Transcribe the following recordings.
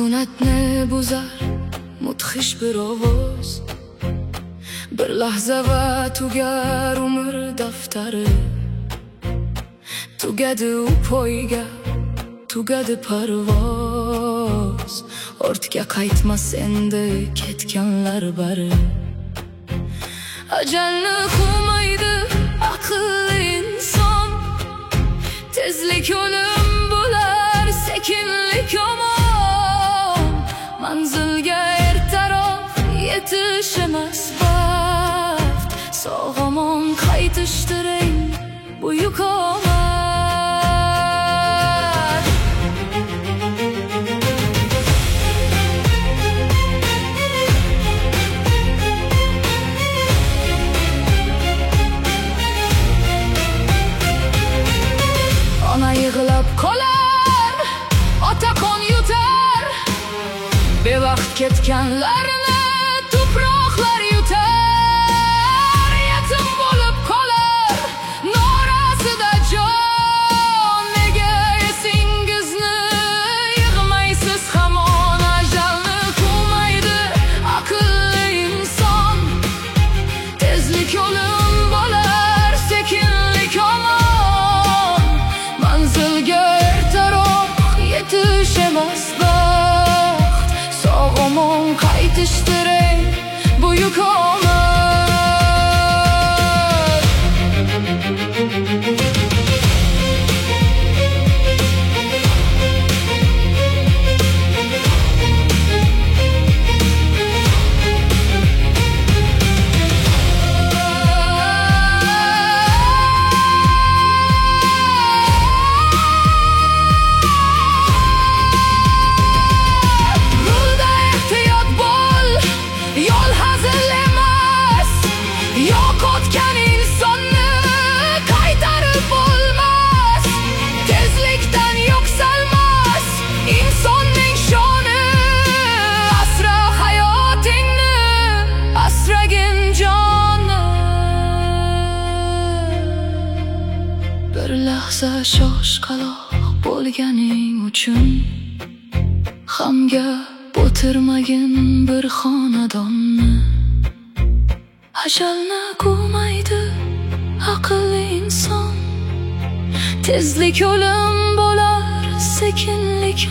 Sukunatni buzar mudhish bir ovoz, bir lahza va tugar umr daftari. Tugadi u poyga, tugadi parvoz, ortga qaytmas endi ketganlar bari. Ajalni quvmaydi aqlli inson, tezlik o'lim bo'lar, sekinlik omon. Manzilga ertaroq yetish emas baxt, sog'-omon qaytishdir eng buyuk omad. Ona yig'lab qolar, ota qon yutar, bevaqt ketganlarni tuproqlar yutar. Yetim bo'lib qolar norasida jon, nega esingizni yig'maysiz hamon? Ajalni quvmaydi aqlli inson, tezlik o'lim bo'lar, sekinlik omon. Manzilga ertaroq yetish emas baxt, sog'-omon qaytishdir eng buyuk omad. Yo'qotgan insonni qaytarib bo'lmas, tezlikdan yuksalmas insonning shoni. Asra hayotingni, asragin jonni. Bir lahza shoshqaloq bo'lganing uchun g'amga botirmagin bir xonadonni. Ajalni quvmaydi aqlli inson, tezlik o'lim bo'lar, sekinlik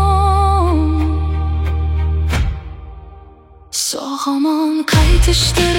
omon. Sog'-omon qaytishdir